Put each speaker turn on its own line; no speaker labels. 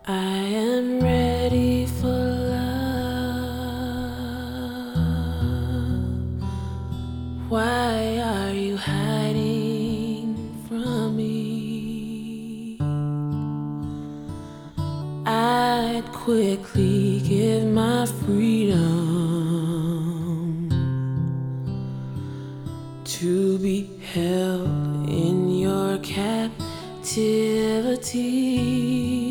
I am ready for love. Why are you hiding from me? I'd quickly give my freedom to be held in your captivity.